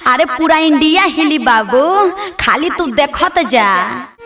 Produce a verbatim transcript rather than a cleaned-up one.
अरे पूरा इंडिया हिली बाबू, खाली तू देखत जा।